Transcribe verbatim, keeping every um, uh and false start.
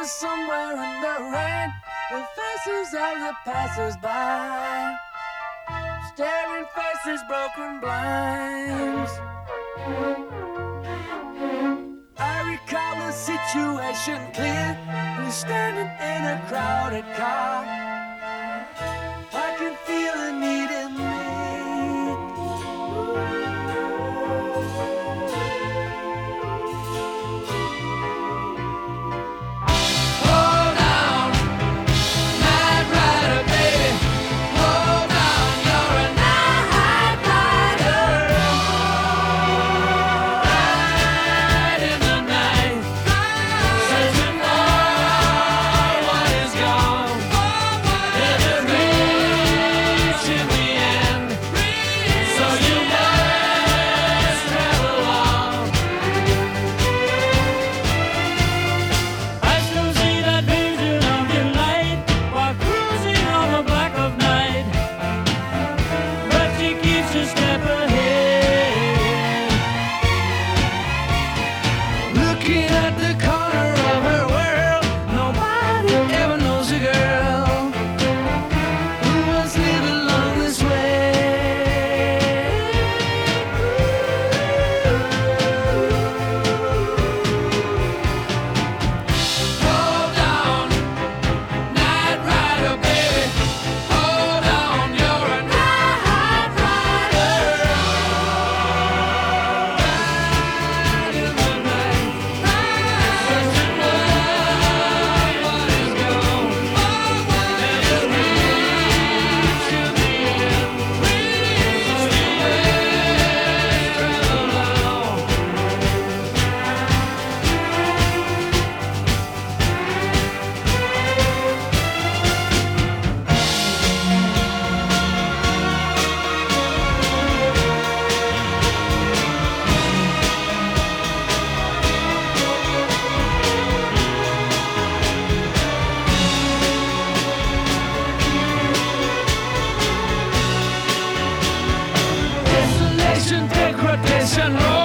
somewhere in the rain, the faces of the passers-by, staring faces, broken blinds. I recall the situation clear. We're standing in a crowded car. I can feel the need in me. Hold on, night rider, baby. Hold on, you're a night rider. Ride in the night, searching for what is gone. There's a reach in the end, so you must travel on. I still see that vision of your light while cruising on the black of night. But she keeps a step ahead. Looking at the corner of her world, nobody ever knows a girl who must live along this way. Hold on, night rider, baby. Hold on, you're a night rider. Ride in the night, searching for what is gone. There's a reach in the end, so you must travel on. Desolation, degradation,